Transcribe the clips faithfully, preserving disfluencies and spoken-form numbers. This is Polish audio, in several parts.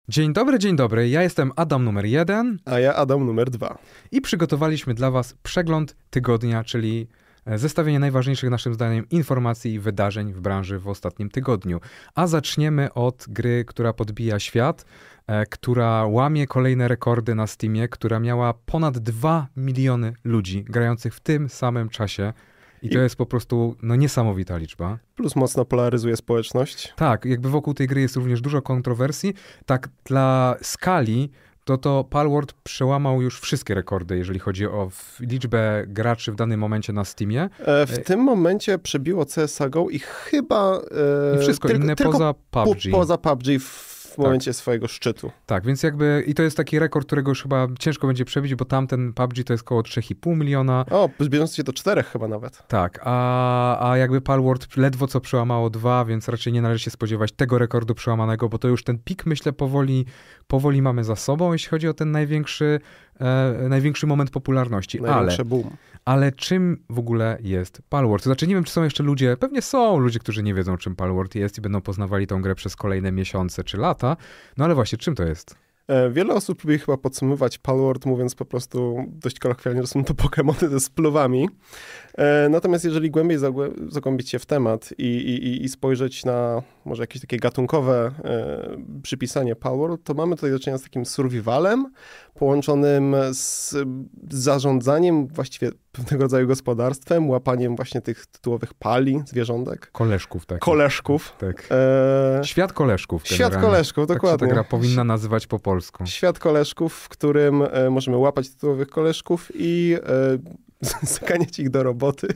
Dzień dobry, dzień dobry. Ja jestem Adam numer jeden. A ja Adam numer dwa. I przygotowaliśmy dla was przegląd tygodnia, czyli zestawienie najważniejszych naszym zdaniem informacji i wydarzeń w branży w ostatnim tygodniu. A zaczniemy od gry, która podbija świat, e, która łamie kolejne rekordy na Steamie, która miała ponad dwa miliony ludzi grających w tym samym czasie. I to I... jest po prostu no, niesamowita liczba. Plus mocno polaryzuje społeczność. Tak, jakby wokół tej gry jest również dużo kontrowersji. Tak dla skali to to Palworld przełamał już wszystkie rekordy, jeżeli chodzi o liczbę graczy w danym momencie na Steamie. E, w tym momencie przebiło C S A Go i chyba... E, I wszystko tylko, inne tylko poza P U B G. Po, poza P U B G w w momencie tak. swojego szczytu. Tak, więc jakby i to jest taki rekord, którego już chyba ciężko będzie przebić, bo tamten P U B G to jest około trzy i pół miliona. O, zbliżając się do czterech chyba nawet. Tak, a, a jakby Palworld ledwo co przełamało dwa, więc raczej nie należy się spodziewać tego rekordu przełamanego, bo to już ten pik, myślę, powoli, powoli mamy za sobą, jeśli chodzi o ten największy, e, największy moment popularności. Największy ale, boom. Ale czym w ogóle jest Palworld? To znaczy nie wiem, czy są jeszcze ludzie, pewnie są ludzie, którzy nie wiedzą, czym Palworld jest i będą poznawali tą grę przez kolejne miesiące czy lata. No ale właśnie, czym to jest? Wiele osób próbuje chyba podsumować Palworld, mówiąc po prostu dość kolokwialnie, że są to Pokemony z pluwami. Natomiast jeżeli głębiej zagłębić się w temat i, i, i spojrzeć na może jakieś takie gatunkowe e, przypisanie Palworld, to mamy tutaj do czynienia z takim survivalem połączonym z zarządzaniem, właściwie pewnego rodzaju gospodarstwem, łapaniem właśnie tych tytułowych pali, zwierzątek. Koleżków, tak. Koleżków. Tak. E... Świat koleżków. Świat koleżków, dokładnie. Tak się ta gra powinna nazywać po polsku. Świat koleżków, w którym e, możemy łapać tytułowych koleżków i e, zaganiać ich do roboty.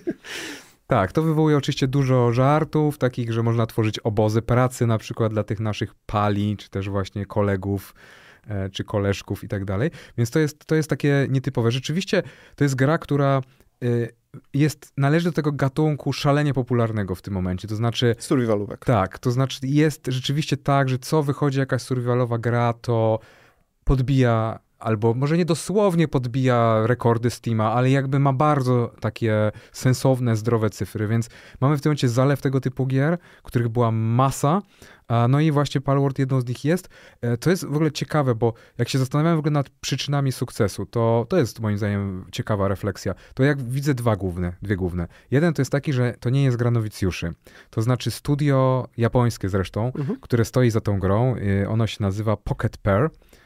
Tak, to wywołuje oczywiście dużo żartów, takich, że można tworzyć obozy pracy na przykład dla tych naszych pali, czy też właśnie kolegów, e, czy koleżków i tak dalej. Więc to jest, to jest takie nietypowe. Rzeczywiście to jest gra, która y, jest, należy do tego gatunku szalenie popularnego w tym momencie, to znaczy... Survivalówek. Tak, to znaczy jest rzeczywiście tak, że co wychodzi jakaś survivalowa gra, to podbija... albo może nie dosłownie podbija rekordy Steama, ale jakby ma bardzo takie sensowne, zdrowe cyfry, więc mamy w tym momencie zalew tego typu gier, których była masa, no i właśnie Palworld jedną z nich jest. To jest w ogóle ciekawe, bo jak się zastanawiam w ogóle nad przyczynami sukcesu, to to jest moim zdaniem ciekawa refleksja. To jak widzę dwa główne, dwie główne. Jeden to jest taki, że to nie jest gra nowicjuszy. To znaczy studio japońskie zresztą, mhm. które stoi za tą grą, ono się nazywa Pocket Pair.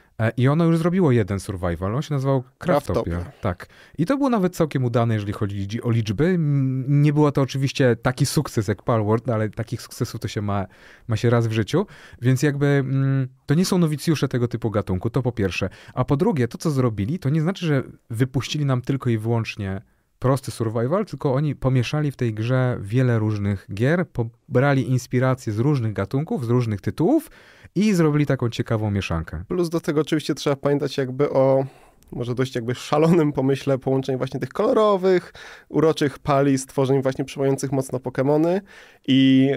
I ono już zrobiło jeden survival, on się nazywał Craftopia. Craftopia. Tak. I to było nawet całkiem udane, jeżeli chodzi o liczby. Nie było to oczywiście taki sukces jak Palworld, ale takich sukcesów to się ma, ma się raz w życiu. Więc jakby mm, to nie są nowicjusze tego typu gatunku, to po pierwsze. A po drugie, to co zrobili, to nie znaczy, że wypuścili nam tylko i wyłącznie prosty survival, tylko oni pomieszali w tej grze wiele różnych gier, pobrali inspiracje z różnych gatunków, z różnych tytułów i zrobili taką ciekawą mieszankę. Plus do tego oczywiście trzeba pamiętać jakby o może dość jakby szalonym pomyśle połączeń właśnie tych kolorowych, uroczych pali, stworzeń właśnie przypominających mocno Pokemony i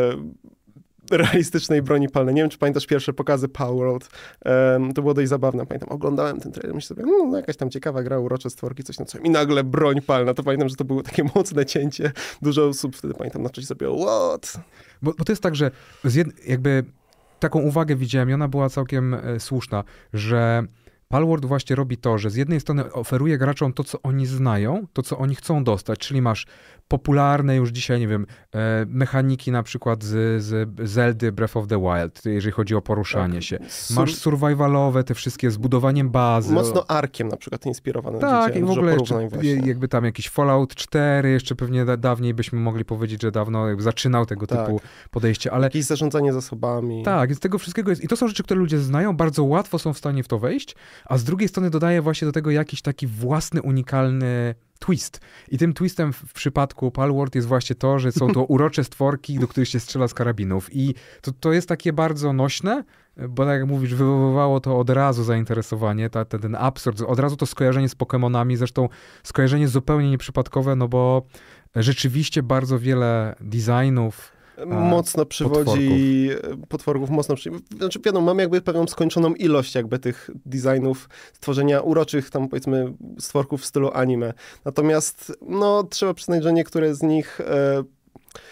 e, realistycznej broni palnej. Nie wiem, czy pamiętasz pierwsze pokazy Palworld. E, to było dość zabawne. Pamiętam, oglądałem ten trailer, myślę sobie, no jakaś tam ciekawa gra, urocze stworki, coś na co. I nagle broń palna. To pamiętam, że to było takie mocne cięcie. Dużo osób wtedy, pamiętam, na czasie sobie, what? Bo, bo to jest tak, że z jed- jakby taką uwagę widziałem i ona była całkiem e, słuszna, że Palworld właśnie robi to, że z jednej strony oferuje graczom to, co oni znają, to, co oni chcą dostać, czyli masz popularne już dzisiaj, nie wiem, e, mechaniki na przykład z, z Zeldy Breath of the Wild, jeżeli chodzi o poruszanie tak. się. Masz survivalowe, te wszystkie z budowaniem bazy. Mocno Arkiem na przykład inspirowane. Tak, i w ogóle jeszcze, jakby tam jakiś Fallout cztery, jeszcze pewnie da, dawniej byśmy mogli powiedzieć, że dawno jakby zaczynał tego tak. typu podejście, ale... Jakieś zarządzanie zasobami. Tak, więc tego wszystkiego jest, i to są rzeczy, które ludzie znają, bardzo łatwo są w stanie w to wejść, a z drugiej strony dodaje właśnie do tego jakiś taki własny, unikalny twist. I tym twistem w, w przypadku Palworld jest właśnie to, że są to urocze stworki, do których się strzela z karabinów. I to, to jest takie bardzo nośne, bo tak jak mówisz, wywoływało to od razu zainteresowanie, ta, ta, ten absurd, od razu to skojarzenie z Pokemonami, zresztą skojarzenie zupełnie nieprzypadkowe, no bo rzeczywiście bardzo wiele designów mocno przywodzi potworków, potworków mocno przywodzi. Znaczy wiadomo, mamy jakby pewną skończoną ilość jakby tych designów, stworzenia uroczych tam powiedzmy stworków w stylu anime. Natomiast no trzeba przyznać, że niektóre z nich e,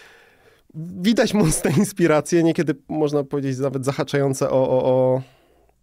widać mocne inspiracje, niekiedy można powiedzieć nawet zahaczające o, o, o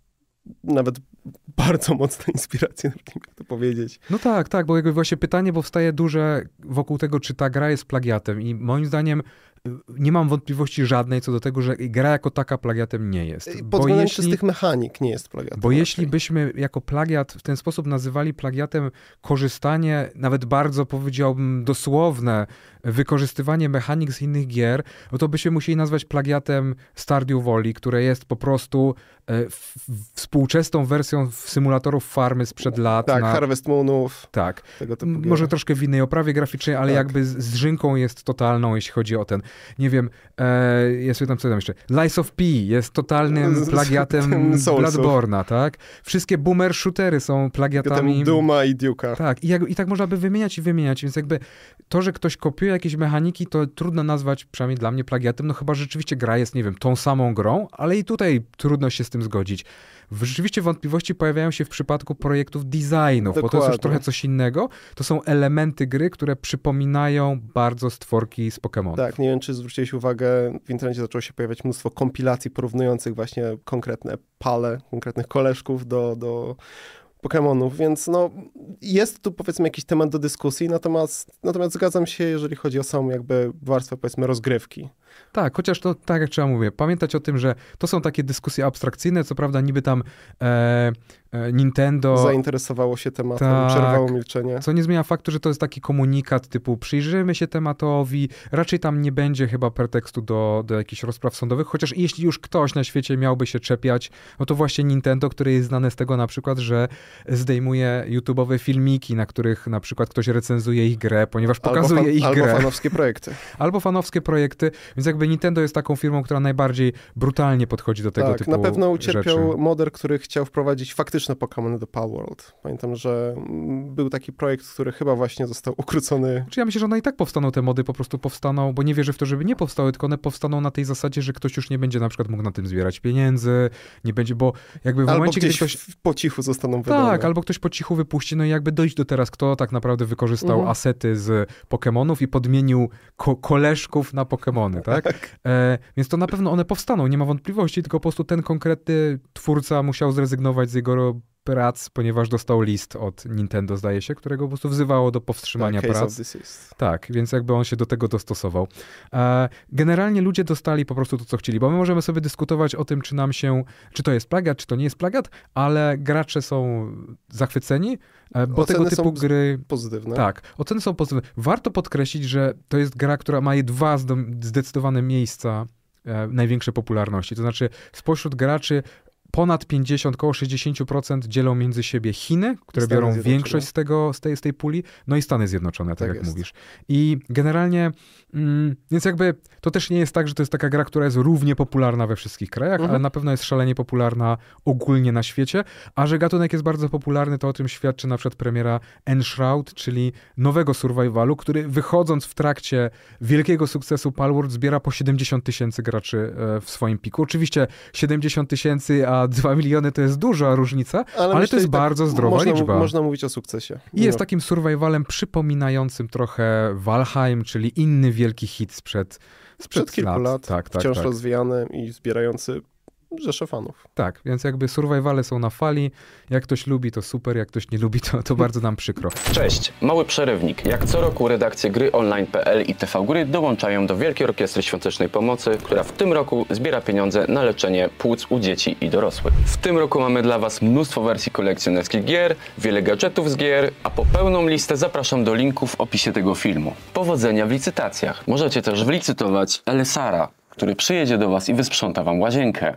nawet bardzo mocne inspiracje, nie wiem jak to powiedzieć. No tak, tak, bo jakby właśnie pytanie powstaje duże wokół tego, czy ta gra jest plagiatem i moim zdaniem nie mam wątpliwości żadnej co do tego, że gra jako taka plagiatem nie jest. Pod bo względem jeśli, czystych mechanik nie jest plagiatem. Bo raczej. jeśli byśmy jako plagiat w ten sposób nazywali plagiatem korzystanie, nawet bardzo powiedziałbym dosłowne, wykorzystywanie mechanik z innych gier, no to byśmy musieli nazwać plagiatem Stardew Valley, które jest po prostu e, w, w, współczesną wersją symulatorów farmy sprzed lat. Tak, na, Harvest Moonów. tak. Tego typu gier. Może troszkę w innej oprawie graficznej, ale tak. jakby z, z Rzynką jest totalną, jeśli chodzi o ten, nie wiem, e, jest tam co tam jeszcze, Lies of P jest totalnym plagiatem Bloodborne'a, tak? Wszystkie boomer shootery są plagiatami. Duma i Duke'a. Tak, i, jak, i tak można by wymieniać i wymieniać, więc jakby to, że ktoś kopiuje jakieś mechaniki, to trudno nazwać, przynajmniej dla mnie, plagiatem, no chyba rzeczywiście gra jest, nie wiem, tą samą grą, ale i tutaj trudno się z tym zgodzić. Rzeczywiście wątpliwości pojawiają się w przypadku projektów designów, Dokładnie. Bo to jest już trochę coś innego. To są elementy gry, które przypominają bardzo stworki z Pokémon. Tak, nie wiem, czy zwróciłeś uwagę, w internecie zaczęło się pojawiać mnóstwo kompilacji porównujących właśnie konkretne pale, konkretnych koleżków do, do Pokémonów, więc no jest tu powiedzmy jakiś temat do dyskusji, natomiast, natomiast zgadzam się, jeżeli chodzi o samą jakby warstwę powiedzmy rozgrywki. Tak, chociaż to tak jak trzeba mówię, pamiętać o tym, że to są takie dyskusje abstrakcyjne, co prawda niby tam e, e, Nintendo... Zainteresowało się tematem, tak, przerwało milczenie. Co nie zmienia faktu, że to jest taki komunikat typu przyjrzymy się tematowi, raczej tam nie będzie chyba pretekstu do, do jakichś rozpraw sądowych, chociaż jeśli już ktoś na świecie miałby się czepiać, no to właśnie Nintendo, które jest znane z tego na przykład, że zdejmuje YouTube'owe filmiki, na których na przykład ktoś recenzuje ich grę, ponieważ pokazuje albo fan, ich albo grę. Albo fanowskie projekty. Albo fanowskie projekty, więc jakby Nintendo jest taką firmą, która najbardziej brutalnie podchodzi do tego tak, typu na pewno ucierpiał rzeczy. model, który chciał wprowadzić faktyczne Pokémony do Palworld. Pamiętam, że był taki projekt, który chyba właśnie został ukrócony. Czy ja myślę, że one i tak powstaną, te mody po prostu powstaną, bo nie wierzę w to, żeby nie powstały, tylko one powstaną na tej zasadzie, że ktoś już nie będzie na przykład mógł na tym zbierać pieniędzy, nie będzie, bo jakby w albo momencie, gdzieś kiedy ktoś... po cichu zostaną wydane. Tak, albo ktoś po cichu wypuści, no i jakby dojść do teraz, kto tak naprawdę wykorzystał mhm. asety z Pokémonów i podmienił ko- koleżków na Pokémony, tak? tak. E, więc to na pewno one powstaną, nie ma wątpliwości, tylko po prostu ten konkretny twórca musiał zrezygnować z jego prac, ponieważ dostał list od Nintendo, zdaje się, którego po prostu wzywało do powstrzymania tak, prac. Tak, więc jakby on się do tego dostosował. E, generalnie ludzie dostali po prostu to, co chcieli, bo my możemy sobie dyskutować o tym, czy nam się, czy to jest plagiat, czy to nie jest plagiat, ale gracze są zachwyceni, e, bo oceny tego typu są gry... pozytywne. Tak, oceny są pozytywne. Warto podkreślić, że to jest gra, która ma dwa zdecydowane miejsca e, największej popularności. To znaczy spośród graczy ponad pięćdziesiąt, około sześćdziesiąt procent dzielą między siebie Chiny, które biorą większość z, tego, z, tej, z tej puli, no i Stany Zjednoczone, tak, tak jak jest. mówisz. I generalnie, mm, więc jakby to też nie jest tak, że to jest taka gra, która jest równie popularna we wszystkich krajach, mhm. ale na pewno jest szalenie popularna ogólnie na świecie, a że gatunek jest bardzo popularny, to o tym świadczy na przykład premiera Enshroud, czyli nowego survivalu, który wychodząc w trakcie wielkiego sukcesu Palworld zbiera po siedemdziesiąt tysięcy graczy w swoim piku. Oczywiście siedemdziesiąt tysięcy, a dwa miliony to jest duża różnica, ale, ale to jest tak bardzo zdrowa można, liczba. Można mówić o sukcesie. I jest takim survivalem przypominającym trochę Valheim, czyli inny wielki hit sprzed, sprzed, sprzed kilku lat. lat tak, tak, wciąż tak. rozwijany i zbierający rzesze fanów. Tak, więc jakby survivale są na fali. Jak ktoś lubi, to super, jak ktoś nie lubi, to, to bardzo nam przykro. Cześć, mały przerywnik. Jak co roku redakcje gry online kropka p l i T V Gry dołączają do Wielkiej Orkiestry Świątecznej Pomocy, która w tym roku zbiera pieniądze na leczenie płuc u dzieci i dorosłych. W tym roku mamy dla Was mnóstwo wersji kolekcjonerskich gier, wiele gadżetów z gier, a po pełną listę zapraszam do linku w opisie tego filmu. Powodzenia w licytacjach. Możecie też wlicytować Elesara, który przyjedzie do Was i wysprząta Wam łazienkę.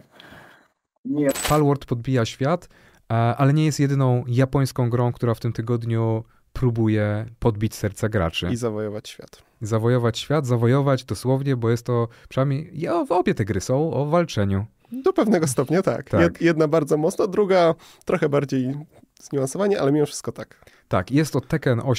Nie. Palworld podbija świat, ale nie jest jedyną japońską grą, która w tym tygodniu próbuje podbić serca graczy. I zawojować świat. Zawojować świat, zawojować dosłownie, bo jest to, przynajmniej ja, obie te gry są o walczeniu. Do pewnego stopnia tak. tak. Jedna bardzo mocno, druga trochę bardziej zniuansowanie, ale mimo wszystko tak. Tak, jest to Tekken osiem.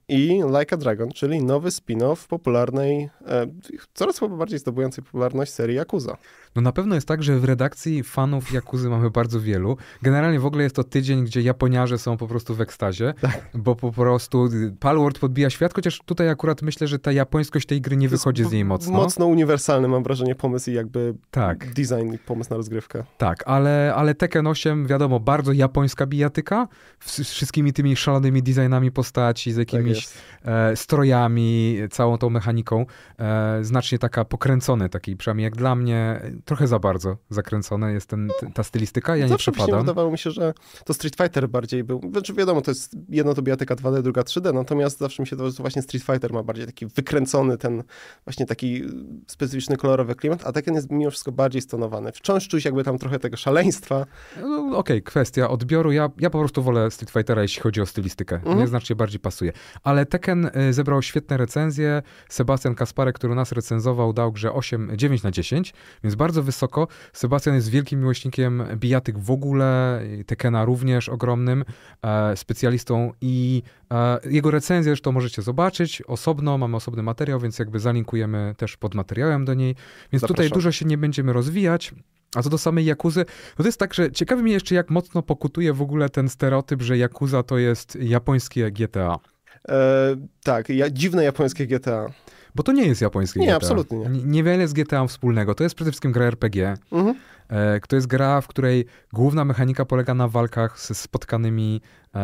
i Like a Dragon, czyli nowy spin-off popularnej, e, coraz chyba bardziej zdobywającej popularność serii Yakuza. No na pewno jest tak, że w redakcji fanów Yakuzy mamy bardzo wielu. Generalnie w ogóle jest to tydzień, gdzie Japoniarze są po prostu w ekstazie, tak. bo po prostu Palworld podbija świat, chociaż tutaj akurat myślę, że ta japońskość tej gry nie wychodzi z niej mocno. Mocno uniwersalny, mam wrażenie, pomysł i jakby tak. design i pomysł na rozgrywkę. Tak, ale, ale Tekken osiem, wiadomo, bardzo japońska bijatyka, z wszystkimi tymi szalonymi designami postaci, z jakimiś tak e, strojami, całą tą mechaniką, e, znacznie taka pokręcone, takiej przynajmniej jak dla mnie, trochę za bardzo zakręcone jest ten, ta stylistyka, ja Zawsze nie przepadam. Wydawało mi się, że to Street Fighter bardziej był, znaczy wiadomo, to jest jedno to bijatyka dwa D, druga trzy D, natomiast zawsze mi się to, że właśnie Street Fighter ma bardziej taki wykręcony, ten właśnie taki specyficzny, kolorowy klimat, a Tekken jest mimo wszystko bardziej stonowany. Wciąż czuć jakby tam trochę tego szaleństwa. No, Okej, okay, kwestia odbioru. Ja, ja po prostu wolę Street Fightera, jeśli chodzi o stylistykę. Mhm. Mnie znacznie bardziej pasuje. Ale Tekken y, zebrał świetne recenzje. Sebastian Kasparek, który nas recenzował, dał grze osiem, dziewięć na dziesięć, więc bardzo wysoko. Sebastian jest wielkim miłośnikiem bijatyk w ogóle, Tekkena również ogromnym e, specjalistą i e, jego recenzję zresztą możecie zobaczyć osobno, mamy osobny materiał, więc jakby zalinkujemy też pod materiałem do niej. Więc Zapraszam. Tutaj dużo się nie będziemy rozwijać. A co do samej Yakuzy, no to jest tak, że ciekawi mnie jeszcze, jak mocno pokutuje w ogóle ten stereotyp, że Yakuza to jest japońskie G T A. E, tak, ja, dziwne japońskie G T A. Bo to nie jest japońskie nie, G T A. Absolutnie nie. Niewiele z G T A wspólnego. To jest przede wszystkim gra R P G. Mhm. E, to jest gra, w której główna mechanika polega na walkach ze spotkanymi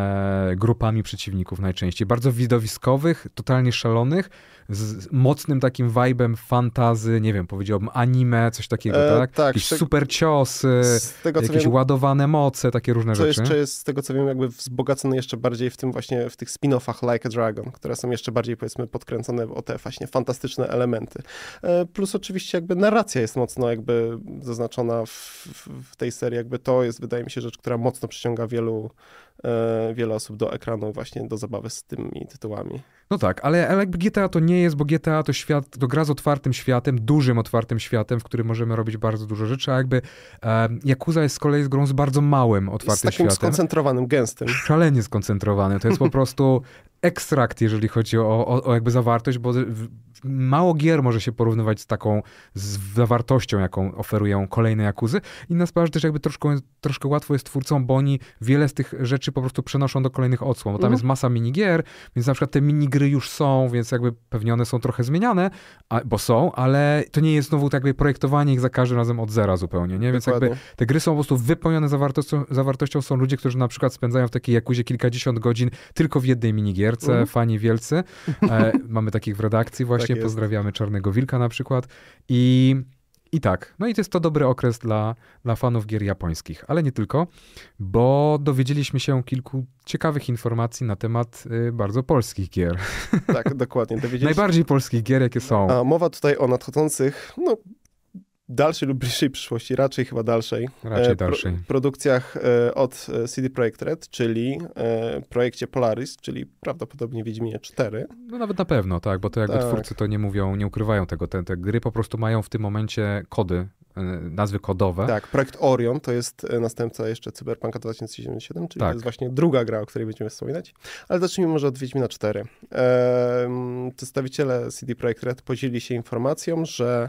e, grupami przeciwników najczęściej. Bardzo widowiskowych, totalnie szalonych, z mocnym takim vibe'em fantazy, nie wiem, powiedziałbym anime, coś takiego, e, tak? tak? Jakieś te... super ciosy, tego, jakieś wiem, ładowane moce, takie różne co rzeczy. jeszcze jest, z tego co wiem, jakby wzbogacone jeszcze bardziej w tym właśnie, w tych spin-offach Like a Dragon, które są jeszcze bardziej, powiedzmy, podkręcone o te właśnie fantastyczne elementy. E, plus oczywiście jakby narracja jest mocno jakby zaznaczona w, w, w tej serii, jakby to jest, wydaje mi się, rzecz, która mocno przyciąga wielu e, wiele osób do ekranu właśnie do zabawy z tymi tytułami. No tak, ale, ale jakby G T A to nie jest, bo G T A to świat, to gra z otwartym światem, dużym otwartym światem, w którym możemy robić bardzo dużo rzeczy, a jakby e, Yakuza jest z kolei z grą z bardzo małym otwartym światem. Z takim światem. Skoncentrowanym, gęstym. Szalenie skoncentrowany. To jest po prostu ekstrakt, jeżeli chodzi o, o, o jakby zawartość, bo mało gier może się porównywać z taką z zawartością, jaką oferują kolejne Yakuzy. Inna sprawa, że też jakby troszkę, troszkę łatwo jest twórcom, bo oni wiele z tych rzeczy po prostu przenoszą do kolejnych odsłon, bo tam mhm. jest masa minigier, więc na przykład te minigry już są, więc jakby pewnie one są trochę zmieniane, a, bo są, ale to nie jest znowu tak jakby projektowanie ich za każdym razem od zera zupełnie, nie? Więc Dokładnie. jakby te gry są po prostu wypełnione zawartością, zawartością. Są ludzie, którzy na przykład spędzają w takiej Yakuzie kilkadziesiąt godzin tylko w jednej minigierce, mhm. fani wielcy. E, mamy takich w redakcji właśnie, tak pozdrawiamy Czarnego Wilka na przykład. I, i tak, no i to jest to dobry okres dla, dla fanów gier japońskich, ale nie tylko, bo dowiedzieliśmy się kilku ciekawych informacji na temat y, bardzo polskich gier. Tak, dokładnie. Dowiedzieliśmy... Najbardziej polskich gier, jakie są. A mowa tutaj o nadchodzących, no dalszej lub bliższej przyszłości, raczej chyba dalszej. Raczej dalszej. Pro, produkcjach e, od C D Projekt Red, czyli e, projekcie Polaris, czyli prawdopodobnie Wiedźminie cztery. No nawet na pewno, tak, bo to jakby tak. twórcy to nie mówią, nie ukrywają tego. Te, te gry po prostu mają w tym momencie kody, e, nazwy kodowe. Tak, projekt Orion to jest następca jeszcze Cyberpunka dwa tysiące siedemdziesiąt siedem, czyli tak. to jest właśnie druga gra, o której będziemy wspominać. Ale zacznijmy może od Wiedźmina cztery. E, przedstawiciele C D Projekt Red podzielili się informacją, że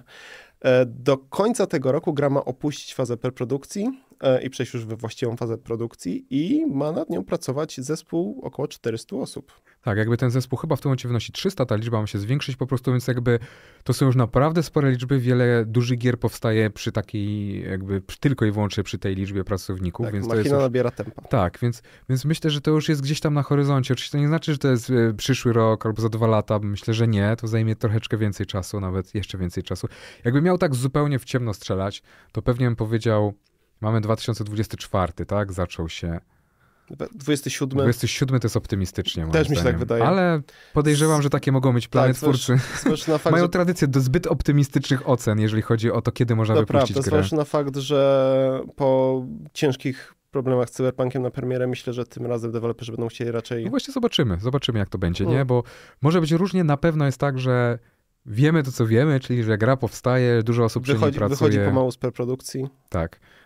do końca tego roku gra ma opuścić fazę preprodukcji i przejść już we właściwą fazę produkcji i ma nad nią pracować zespół około czterystu osób. Tak, jakby ten zespół chyba w tym momencie wynosi trzysta, ta liczba ma się zwiększyć po prostu, więc jakby to są już naprawdę spore liczby, wiele dużych gier powstaje przy takiej jakby tylko i wyłącznie przy tej liczbie pracowników. Tak, więc machina to jest już... nabiera tempa. Tak, więc, więc myślę, że to już jest gdzieś tam na horyzoncie. Oczywiście to nie znaczy, że to jest y, przyszły rok albo za dwa lata, myślę, że nie, to zajmie troszeczkę więcej czasu, nawet jeszcze więcej czasu. Jakby miał tak zupełnie w ciemno strzelać, to pewnie bym powiedział, mamy dwa tysiące dwudziesty czwarty, tak, zaczął się... dwudziesty siódmy. dwudziesty siódmy to jest optymistycznie. Też mi się tak wydaje. Ale podejrzewam, że takie mogą być plany tak, twórcy. Na fakt, mają że... tradycję do zbyt optymistycznych ocen, jeżeli chodzi o to, kiedy można to wypuścić prawda, grę. Zwłaszcza na fakt, że po ciężkich problemach z Cyberpunkiem na premierę myślę, że tym razem deweloperzy będą chcieli raczej... No właśnie zobaczymy, zobaczymy jak to będzie, hmm. nie? Bo może być różnie, na pewno jest tak, że wiemy to, co wiemy, czyli że gra powstaje, dużo osób wychodzi, przy niej pracuje. Wychodzi pomału z preprodukcji. Tak.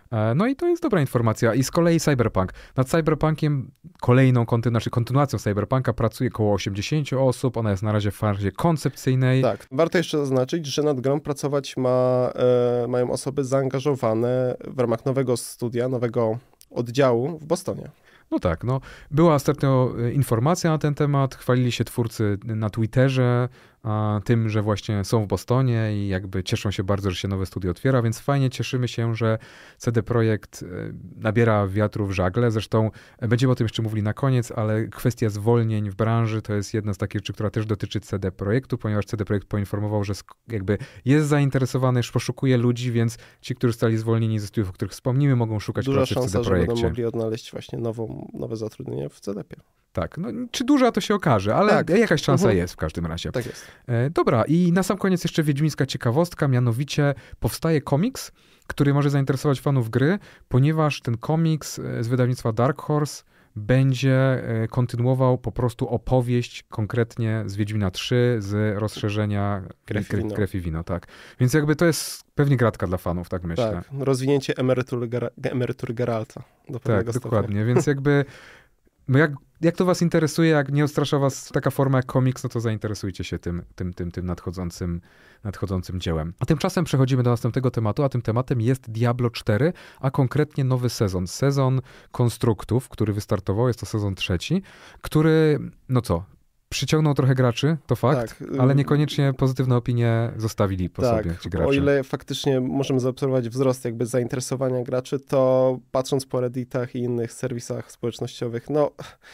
No i to jest dobra informacja. I z kolei Cyberpunk. Nad Cyberpunkiem, kolejną konty, znaczy kontynuacją Cyberpunka pracuje około osiemdziesiąt osób. Ona jest na razie w fazie koncepcyjnej. Tak. Warto jeszcze zaznaczyć, że nad grą pracować ma, e, mają osoby zaangażowane w ramach nowego studia, nowego oddziału w Bostonie. No tak, no była ostatnio informacja na ten temat, chwalili się twórcy na Twitterze a, tym, że właśnie są w Bostonie i jakby cieszą się bardzo, że się nowe studio otwiera, więc fajnie cieszymy się, że C D Projekt nabiera wiatru w żagle. Zresztą będziemy o tym jeszcze mówili na koniec, ale kwestia zwolnień w branży to jest jedna z takich rzeczy, która też dotyczy C D Projektu, ponieważ C D Projekt poinformował, że jakby jest zainteresowany, już poszukuje ludzi, więc ci, którzy zostali zwolnieni ze studiów, o których wspomnimy, mogą szukać Duża pracy szansa, w C D Projekcie. że będą mogli odnaleźć właśnie nową, nowe zatrudnienie w C D P. Tak, no, czy duża to się okaże, ale tak. jakaś szansa mhm. jest w każdym razie. Tak jest. E, dobra, i na sam koniec jeszcze wiedźmińska ciekawostka, mianowicie powstaje komiks, który może zainteresować fanów gry, ponieważ ten komiks z wydawnictwa Dark Horse będzie kontynuował po prostu opowieść konkretnie z Wiedźmina trzy, z rozszerzenia Krew i wino. Krew i wino, tak. Więc jakby to jest pewnie gratka dla fanów, tak myślę. Tak, rozwinięcie emerytury, emerytury Geralta do pewnego Tak, dokładnie, stopnia. Więc jakby no jak, jak to was interesuje, jak nie odstrasza was taka forma jak komiks, no to zainteresujcie się tym, tym, tym, tym nadchodzącym, nadchodzącym dziełem. A tymczasem przechodzimy do następnego tematu, a tym tematem jest Diablo cztery, a konkretnie nowy sezon. Sezon konstruktów, który wystartował, jest to sezon trzeci, który, no co, przyciągnął trochę graczy, to fakt, tak, ale niekoniecznie pozytywne opinie zostawili po tak, sobie ci gracze. O ile faktycznie możemy zaobserwować wzrost jakby zainteresowania graczy, to patrząc po Redditach i innych serwisach społecznościowych, no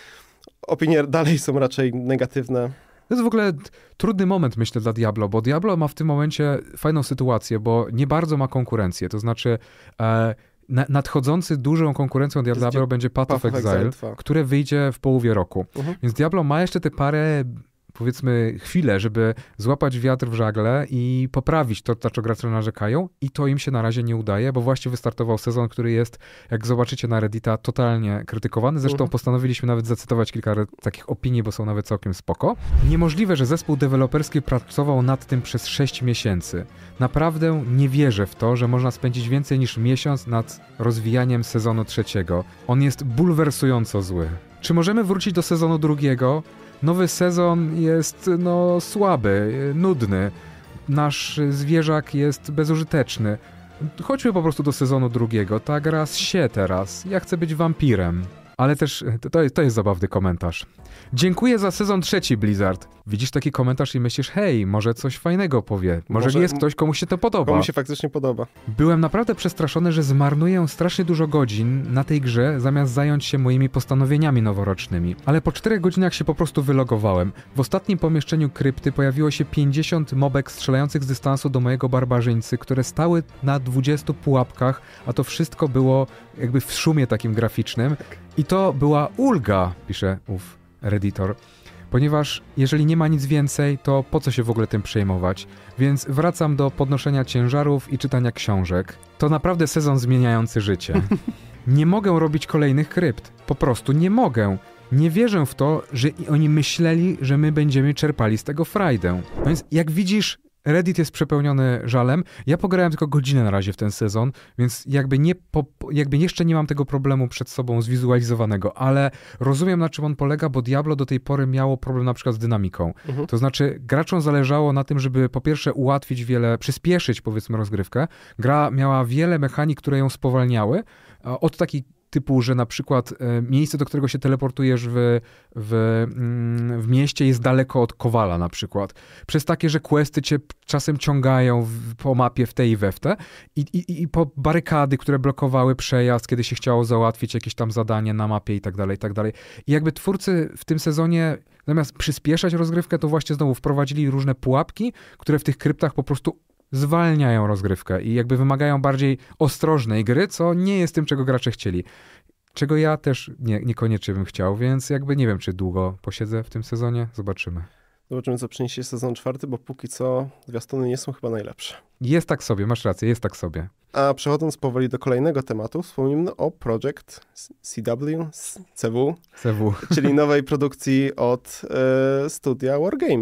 opinie dalej są raczej negatywne. To jest w ogóle trudny moment, myślę, dla Diablo, bo Diablo ma w tym momencie fajną sytuację, bo nie bardzo ma konkurencję, to znaczy e, na, nadchodzący dużą konkurencją dla Diablo będzie Path of Exile, które wyjdzie w połowie roku. Uh-huh. Więc Diablo ma jeszcze te parę, powiedzmy, chwilę, żeby złapać wiatr w żagle i poprawić to, na co gracze narzekają, i to im się na razie nie udaje, bo właśnie wystartował sezon, który jest, jak zobaczycie na Reddita, totalnie krytykowany. Zresztą uh-huh. postanowiliśmy nawet zacytować kilka takich opinii, bo są nawet całkiem spoko. Niemożliwe, że zespół deweloperski pracował nad tym przez sześć miesięcy. Naprawdę nie wierzę w to, że można spędzić więcej niż miesiąc nad rozwijaniem sezonu trzeciego. On jest bulwersująco zły. Czy możemy wrócić do sezonu drugiego? Nowy sezon jest, no, słaby, nudny. Nasz zwierzak jest bezużyteczny. Chodźmy po prostu do sezonu drugiego. Ta gra się teraz. Ja chcę być wampirem. Ale też, to jest, to jest zabawny komentarz. Dziękuję za sezon trzeci, Blizzard. Widzisz taki komentarz i myślisz, hej, może coś fajnego powie. Może, może jest ktoś, komu się to podoba. Komu się faktycznie podoba. Byłem naprawdę przestraszony, że zmarnuję strasznie dużo godzin na tej grze, zamiast zająć się moimi postanowieniami noworocznymi. Ale po czterech godzinach się po prostu wylogowałem. W ostatnim pomieszczeniu krypty pojawiło się pięćdziesiąt mobek strzelających z dystansu do mojego barbarzyńcy, które stały na dwudziestu pułapkach, a to wszystko było jakby w szumie takim graficznym. I to była ulga, pisze ów redditor, ponieważ jeżeli nie ma nic więcej, to po co się w ogóle tym przejmować? Więc wracam do podnoszenia ciężarów i czytania książek. To naprawdę sezon zmieniający życie. Nie mogę robić kolejnych krypt. Po prostu nie mogę. Nie wierzę w to, że oni myśleli, że my będziemy czerpali z tego frajdę. No więc jak widzisz, Reddit jest przepełniony żalem. Ja pograłem tylko godzinę na razie w ten sezon, więc jakby, nie po, jakby jeszcze nie mam tego problemu przed sobą zwizualizowanego, ale rozumiem, na czym on polega, bo Diablo do tej pory miało problem na przykład z dynamiką. Mhm. To znaczy graczom zależało na tym, żeby po pierwsze ułatwić wiele, przyspieszyć powiedzmy rozgrywkę. Gra miała wiele mechanik, które ją spowalniały. Od takiej typu, że na przykład e, miejsce, do którego się teleportujesz w, w, mm, w mieście jest daleko od Kowala na przykład. Przez takie, że questy cię czasem ciągają w, po mapie w te i we w te i, i, i po barykady, które blokowały przejazd, kiedy się chciało załatwić jakieś tam zadanie na mapie i tak dalej, i tak dalej. I jakby twórcy w tym sezonie zamiast przyspieszać rozgrywkę, to właśnie znowu wprowadzili różne pułapki, które w tych kryptach po prostu zwalniają rozgrywkę i jakby wymagają bardziej ostrożnej gry, co nie jest tym, czego gracze chcieli. Czego ja też nie, niekoniecznie bym chciał, więc jakby nie wiem, czy długo posiedzę w tym sezonie. Zobaczymy. Zobaczymy, co przyniesie sezon czwarty, bo póki co zwiastuny nie są chyba najlepsze. Jest tak sobie, masz rację, jest tak sobie. A przechodząc powoli do kolejnego tematu, wspomnimy o Project C W, C W, C W. czyli nowej produkcji od e, studia Wargaming.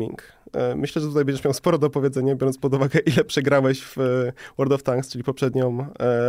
Myślę, że tutaj będziesz miał sporo do powiedzenia, biorąc pod uwagę, ile przegrałeś w World of Tanks, czyli poprzednią,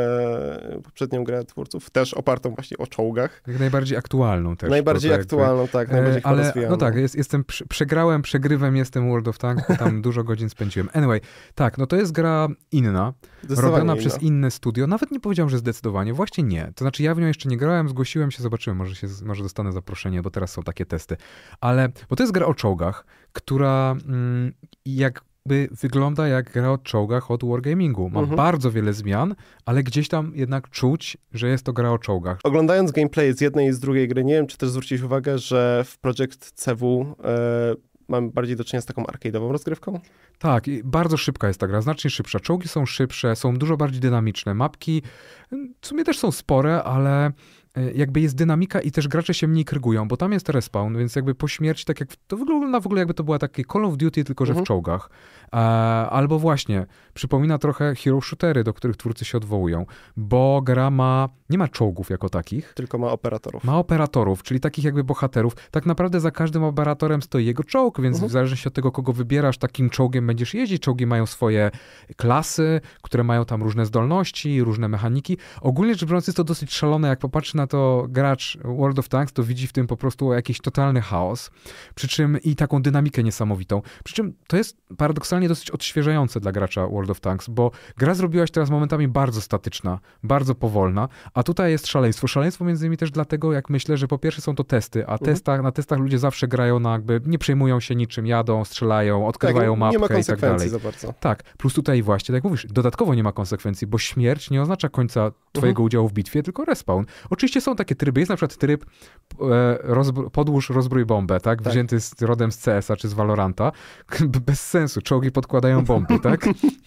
e, poprzednią grę twórców, też opartą właśnie o czołgach. Jak najbardziej aktualną też. Najbardziej tak aktualną, jakby, tak, najbardziej ale, rozwijaną. No tak, jest, jestem, przegrałem, przegrywem jestem World of Tanks, bo tam dużo godzin spędziłem. Anyway, tak, no to jest gra inna, robiona inna. przez inne studio. Nawet nie powiedziałem, że zdecydowanie, właśnie nie. To znaczy ja w nią jeszcze nie grałem, zgłosiłem się, zobaczyłem, może, się, może dostanę zaproszenie, bo teraz są takie testy. Ale, bo to jest gra o czołgach, która mm, jakby wygląda jak gra o czołgach od Wargamingu. Ma Mhm. bardzo wiele zmian, ale gdzieś tam jednak czuć, że jest to gra o czołgach. Oglądając gameplay z jednej i z drugiej gry, nie wiem, czy też zwróciłeś uwagę, że w Project C W e, mamy bardziej do czynienia z taką arcade'ową rozgrywką? Tak, i bardzo szybka jest ta gra, znacznie szybsza. Czołgi są szybsze, są dużo bardziej dynamiczne. Mapki w sumie też są spore, ale jakby jest dynamika i też gracze się mniej krygują, bo tam jest respawn, więc jakby po śmierci, tak jak to wygląda w ogóle jakby to była takie Call of Duty, tylko że Mhm. w czołgach. E, albo właśnie, przypomina trochę hero shootery, do których twórcy się odwołują, bo gra ma, nie ma czołgów jako takich, Tylko ma operatorów. ma operatorów, czyli takich jakby bohaterów. Tak naprawdę za każdym operatorem stoi jego czołg, więc Mhm. w zależności od tego, kogo wybierasz, takim czołgiem będziesz jeździć. Czołgi mają swoje klasy, które mają tam różne zdolności, różne mechaniki. Ogólnie rzecz biorąc jest to dosyć szalone. Jak popatrzy na to gracz World of Tanks, to widzi w tym po prostu jakiś totalny chaos. Przy czym i taką dynamikę niesamowitą. Przy czym to jest paradoksalnie dosyć odświeżające dla gracza World of Tanks, bo gra zrobiła się teraz momentami bardzo statyczna, bardzo powolna, a tutaj jest szaleństwo. Szaleństwo między innymi też dlatego, jak myślę, że po pierwsze są to testy, a Mhm. testach, na testach ludzie zawsze grają na jakby, nie przejmują się niczym, jadą, strzelają, odkrywają tak, mapkę nie ma i tak konsekwencji dalej. za bardzo. Tak, plus tutaj właśnie, tak jak mówisz, dodatkowo nie ma konsekwencji, bo śmierć nie oznacza końca twojego Mhm. udziału w bitwie, tylko respawn. Oczywiście są takie tryby, jest na przykład tryb e, rozbro- podłóż, rozbrój bombę, tak? Tak. Wzięty z, rodem z C S a czy z Valoranta. Bez sensu, czołgi podkładają bomby, tak?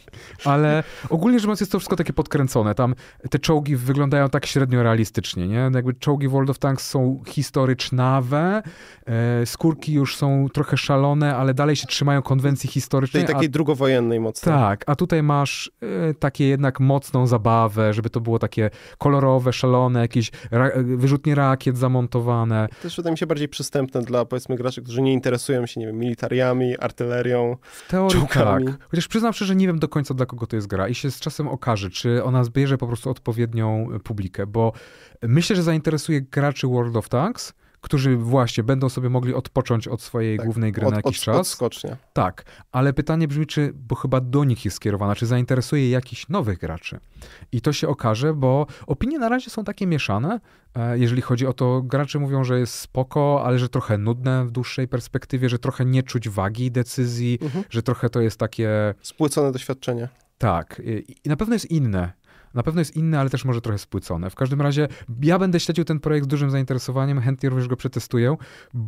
Ale ogólnie rzecz biorąc jest to wszystko takie podkręcone. Tam te czołgi wyglądają tak średnio realistycznie, nie? Jakby czołgi w World of Tanks są historycznawe, e, skórki już są trochę szalone, ale dalej się trzymają konwencji historycznej. Tej takiej a, drugowojennej mocno. tak, a tutaj masz e, takie jednak mocną zabawę, żeby to było takie kolorowe, szalone, jakieś ra- wyrzutnie rakiet zamontowane. Też wydaje mi się bardziej przystępne dla, powiedzmy, graczy, którzy nie interesują się, nie wiem, militariami, artylerią. W teorii Czołgami. tak. Chociaż przyznam szczerze, że nie wiem do końca, dla kogo to jest gra i się z czasem okaże, czy ona zbierze po prostu odpowiednią publikę, bo myślę, że zainteresuje graczy World of Tanks, którzy właśnie będą sobie mogli odpocząć od swojej Tak, głównej gry od, na jakiś od, czas. Odskocznie. Tak, ale pytanie brzmi, czy, bo chyba do nich jest skierowana, czy zainteresuje jakichś nowych graczy. I to się okaże, bo opinie na razie są takie mieszane. E, Jeżeli chodzi o to, gracze mówią, że jest spoko, ale że trochę nudne w dłuższej perspektywie, że trochę nie czuć wagi decyzji, Mhm. że trochę to jest takie, Spłycone doświadczenie. tak, i, i na pewno jest inne. Na pewno jest inne, ale też może trochę spłycone. W każdym razie ja będę śledził ten projekt z dużym zainteresowaniem, chętnie również go przetestuję,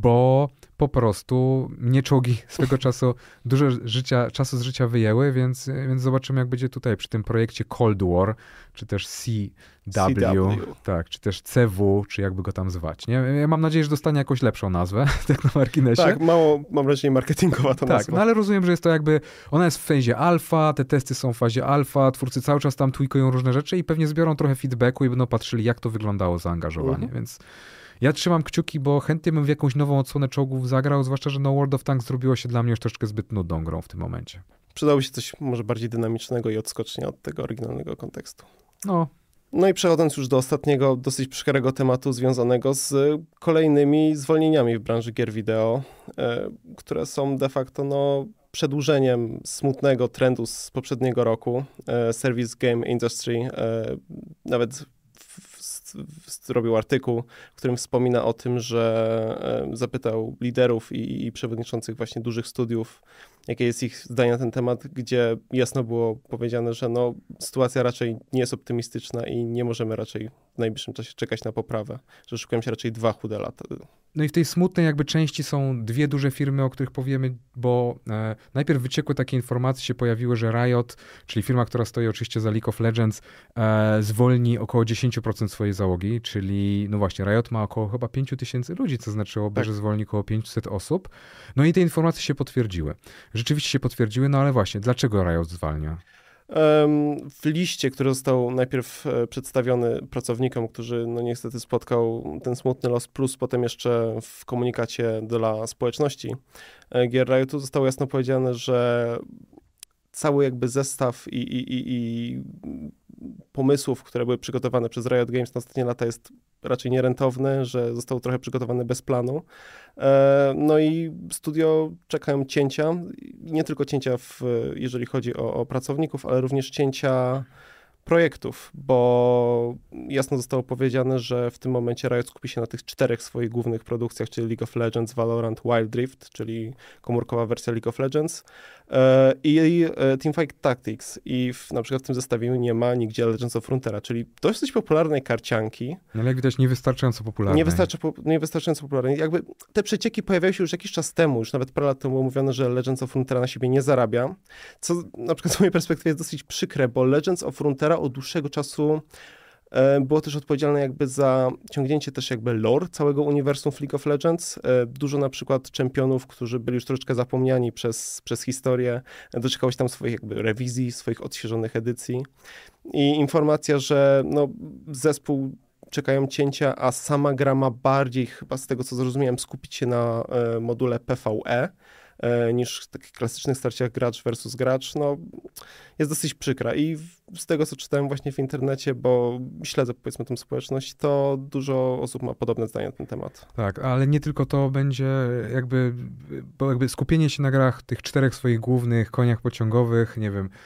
bo po prostu mnie czołgi swego czasu dużo życia, czasu z życia wyjęły, więc, więc zobaczymy, jak będzie tutaj przy tym projekcie Cold War, czy też C W, C W. tak, czy też C W, czy jakby go tam zwać. Nie? Ja mam nadzieję, że dostanie jakąś lepszą nazwę, tak na marginesie. Tak, mało, mam wrażenie, marketingowa to Tak, nazwa. no ale rozumiem, że jest to jakby, ona jest w fazie alfa, te testy są w fazie alfa, twórcy cały czas tam tweakują różne rzeczy i pewnie zbiorą trochę feedbacku i będą patrzyli, jak to wyglądało zaangażowanie, Mhm. więc ja trzymam kciuki, bo chętnie bym w jakąś nową odsłonę czołgów zagrał, zwłaszcza, że no World of Tanks zrobiło się dla mnie już troszeczkę zbyt nudną grą w tym momencie. Przydałoby się coś może bardziej dynamicznego i odskocznie od tego oryginalnego kontekstu. No, No i przechodząc już do ostatniego, dosyć przykrego tematu związanego z kolejnymi zwolnieniami w branży gier wideo, e, które są de facto no, przedłużeniem smutnego trendu z poprzedniego roku. E, Service Game Industry e, nawet w, w, w, zrobił artykuł, w którym wspomina o tym, że e, zapytał liderów i, i przewodniczących właśnie dużych studiów, jakie jest ich zdanie na ten temat, gdzie jasno było powiedziane, że no, sytuacja raczej nie jest optymistyczna i nie możemy raczej w najbliższym czasie czekać na poprawę, że szukają się raczej dwa chude lata. no i w tej smutnej jakby części są dwie duże firmy, o których powiemy, bo e, najpierw wyciekły takie informacje, się pojawiły, że Riot, czyli firma, która stoi oczywiście za League of Legends, e, zwolni około dziesięć procent swojej załogi, czyli no właśnie Riot ma około chyba pięć tysięcy ludzi, co znaczyłoby, Tak. że zwolni około pięćset osób. No i te informacje się potwierdziły. Rzeczywiście się potwierdziły, no ale właśnie, dlaczego Riot zwalnia? W liście, który został najpierw przedstawiony pracownikom, którzy no niestety spotkał ten smutny los, plus potem jeszcze w komunikacie dla społeczności gier Riotu zostało jasno powiedziane, że cały jakby zestaw i, i, i, i pomysłów, które były przygotowane przez Riot Games na ostatnie lata jest raczej nierentowny, że został trochę przygotowany bez planu. No i studio czekają cięcia, nie tylko cięcia, w, jeżeli chodzi o, o pracowników, ale również cięcia projektów, bo jasno zostało powiedziane, że w tym momencie Riot skupi się na tych czterech swoich głównych produkcjach, czyli League of Legends, Valorant, Wild Rift, czyli komórkowa wersja League of Legends i Teamfight Tactics. I w, na przykład w tym zestawieniu nie ma nigdzie Legends of Frontera, czyli dosyć popularnej karcianki. No ale jak widać niewystarczająco popularnej. Nie wystarczy, niewystarczająco popularnej. Jakby te przecieki pojawiały się już jakiś czas temu, już nawet parę lat temu było mówione, że Legends of Frontera na siebie nie zarabia, co na przykład z mojej perspektywy jest dosyć przykre, bo Legends of Frontera od dłuższego czasu e, było też odpowiedzialne jakby za ciągnięcie też jakby lore całego uniwersum League of Legends. E, dużo na przykład czempionów, którzy byli już troszeczkę zapomniani przez, przez historię, e, doczekało się tam swoich jakby rewizji, swoich odświeżonych edycji. I informacja, że no, zespół czekają cięcia, a sama gra ma bardziej, chyba z tego co zrozumiałem, skupić się na e, module P V E, niż w takich klasycznych starciach gracz versus gracz, no jest dosyć przykra i w, z tego, co czytałem właśnie w internecie, bo śledzę powiedzmy tą społeczność, to dużo osób ma podobne zdanie na ten temat. Tak, ale nie tylko to będzie jakby, bo jakby skupienie się na grach, tych czterech swoich głównych koniach pociągowych, nie wiem,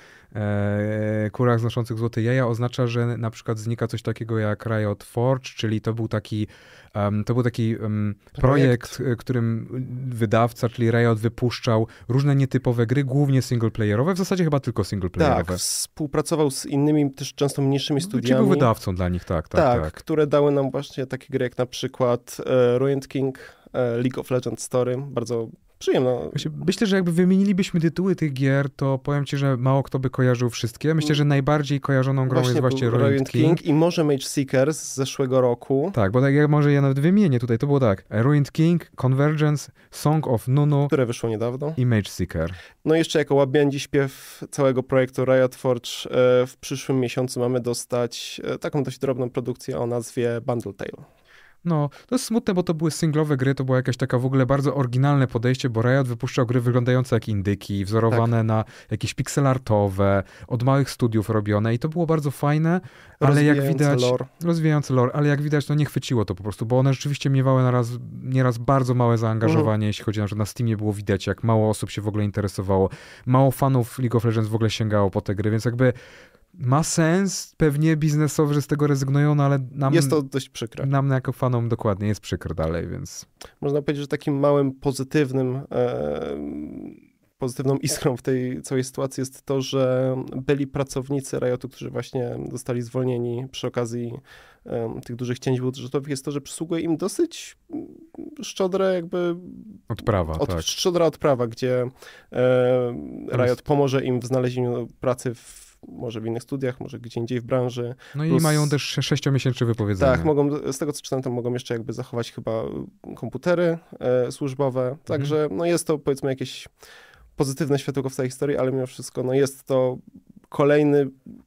e, kurach znoszących złote jaja, oznacza, że na przykład znika coś takiego jak Riot Forge, czyli to był taki Um, to był taki um, projekt, projekt, którym wydawca, czyli Riot, wypuszczał różne nietypowe gry, głównie singleplayerowe, w zasadzie chyba tylko singleplayerowe. Tak, współpracował z innymi też często mniejszymi studiami. Czy był wydawcą dla nich, tak, tak, tak. tak. które dały nam właśnie takie gry jak na przykład e, Ruined King, e, League of Legends Story, bardzo przyjemno. Myślę, że jakby wymienilibyśmy tytuły tych gier, to powiem ci, że mało kto by kojarzył wszystkie. Myślę, że najbardziej kojarzoną grą właśnie jest właśnie Ruined King. King i może Mage Seekers z zeszłego roku. Tak, bo tak jak może ja nawet wymienię tutaj, to było tak. Ruined King, Convergence, Song of Nunu, które wyszło niedawno. I Mage Seeker. No i jeszcze jako łabędzi śpiew całego projektu Riot Forge e, w przyszłym miesiącu mamy dostać e, taką dość drobną produkcję o nazwie Bundle Tale. No, to jest smutne, bo to były singlowe gry, to była jakaś taka w ogóle bardzo oryginalne podejście, bo Riot wypuszczał gry wyglądające jak indyki, wzorowane tak. na jakieś pixelartowe, od małych studiów robione i to było bardzo fajne, ale jak widać... Lore. Rozwijające lore. Ale jak widać, no nie chwyciło to po prostu, bo one rzeczywiście miewały naraz, nieraz bardzo małe zaangażowanie, mm. jeśli chodzi na przykład na Steamie było widać, jak mało osób się w ogóle interesowało, mało fanów League of Legends w ogóle sięgało po te gry, więc jakby ma sens, pewnie biznesowy, że z tego rezygnują, no ale nam... Jest to dość przykre. Nam jako fanom dokładnie jest przykre dalej, więc... Można powiedzieć, że takim małym pozytywnym, e, pozytywną iskrą w tej całej sytuacji jest to, że byli pracownicy Riotu, którzy właśnie zostali zwolnieni przy okazji e, tych dużych cięć budżetowych, jest to, że przysługuje im dosyć szczodre jakby... Odprawa, od, tak. Szczodra odprawa, gdzie e, Riot pomoże im w znalezieniu pracy w może w innych studiach, może gdzie indziej w branży. No Plus, i mają też sześciomiesięczne wypowiedzenie. Tak, mogą, z tego co czytam, tam mogą jeszcze jakby zachować chyba komputery e, służbowe, mhm. także no jest to powiedzmy jakieś pozytywne światełko w całej historii, ale mimo wszystko no jest to kolejny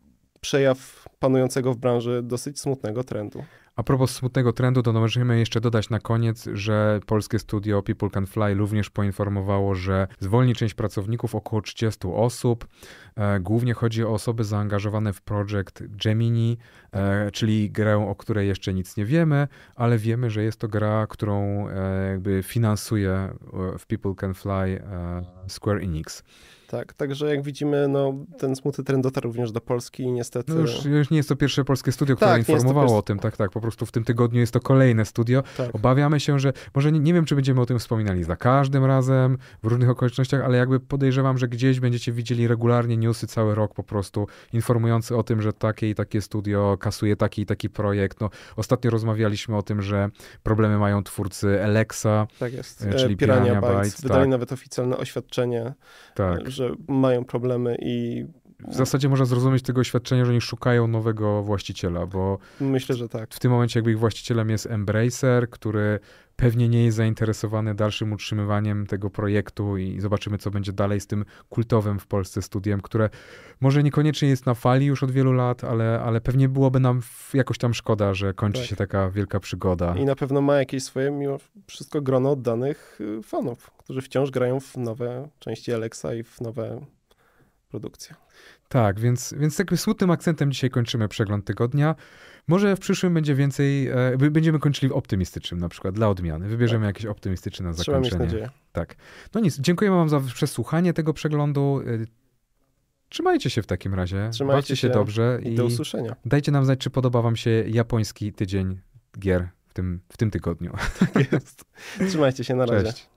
przejaw panującego w branży dosyć smutnego trendu. A propos smutnego trendu, to możemy jeszcze dodać na koniec, że polskie studio People Can Fly również poinformowało, że zwolni część pracowników, około trzydzieści osób. E, głównie chodzi o osoby zaangażowane w projekt Gemini, e, czyli grę, o której jeszcze nic nie wiemy, ale wiemy, że jest to gra, którą e, jakby finansuje w People Can Fly e, Square Enix. Tak, także jak widzimy, no, ten smutny trend dotarł również do Polski i niestety... No już, już nie jest to pierwsze polskie studio, które tak, informowało pier... o tym, tak, tak, po prostu w tym tygodniu jest to kolejne studio. Tak. Obawiamy się, że może nie, nie wiem, czy będziemy o tym wspominali za każdym razem, w różnych okolicznościach, ale jakby podejrzewam, że gdzieś będziecie widzieli regularnie newsy cały rok po prostu informujące o tym, że takie i takie studio kasuje taki i taki projekt. No, ostatnio rozmawialiśmy o tym, że problemy mają twórcy Alexa, tak jest. czyli Pirania, Pirania Bytes. Bytes. Wydali tak. nawet oficjalne oświadczenie, tak. że mają problemy i w zasadzie można zrozumieć tego oświadczenia, że oni szukają nowego właściciela, bo myślę, że tak. W tym momencie jakby ich właścicielem jest Embracer, który pewnie nie jest zainteresowany dalszym utrzymywaniem tego projektu i zobaczymy, co będzie dalej z tym kultowym w Polsce studiem, które może niekoniecznie jest na fali już od wielu lat, ale, ale pewnie byłoby nam jakoś tam szkoda, że kończy tak. się taka wielka przygoda. I na pewno ma jakieś swoje, mimo wszystko, grono oddanych fanów, którzy wciąż grają w nowe części Alexa i w nowe produkcje. Tak, więc, więc jakby smutnym akcentem dzisiaj kończymy przegląd tygodnia. Może w przyszłym będzie więcej, e, będziemy kończyli w optymistycznym na przykład, dla odmiany. Wybierzemy tak. jakieś optymistyczne na zakończenie. Trzeba mieć nadzieję. Tak. No nic, dziękujemy wam za przesłuchanie tego przeglądu. Trzymajcie się w takim razie. Trzymajcie Bawcie się, się dobrze. I do usłyszenia. Dajcie nam znać, czy podoba wam się japoński tydzień gier w tym, w tym tygodniu. Tak jest. Trzymajcie się, na razie. Cześć.